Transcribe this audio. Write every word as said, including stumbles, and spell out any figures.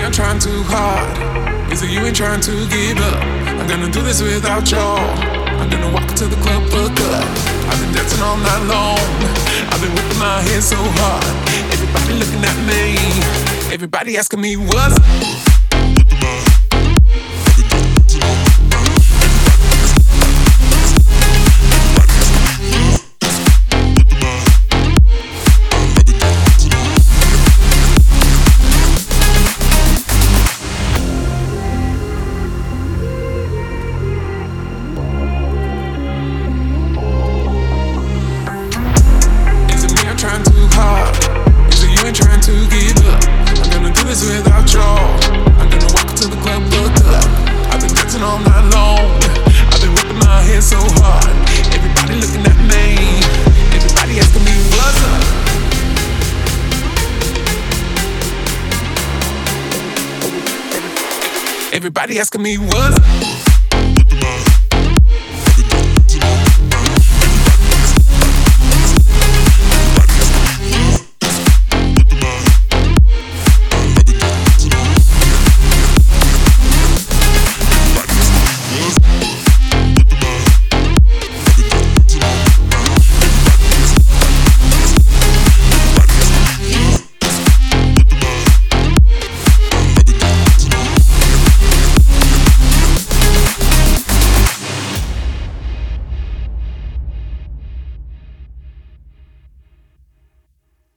I'm trying too hard? Is it you ain't trying to give up? I'm gonna do this without y'all. I'm gonna walk to the club for good. I've been dancing all night long. I've been whipping my head so hard. Everybody looking at me. Everybody asking me what's up. Trying too hard. Is it you ain't trying to give up? I'm gonna do this without y'all. I'm gonna walk to the club for good. I've been dancing all night long. I've been whipping my head so hard. Everybody looking at me. Everybody asking me what's up. Everybody asking me what's up.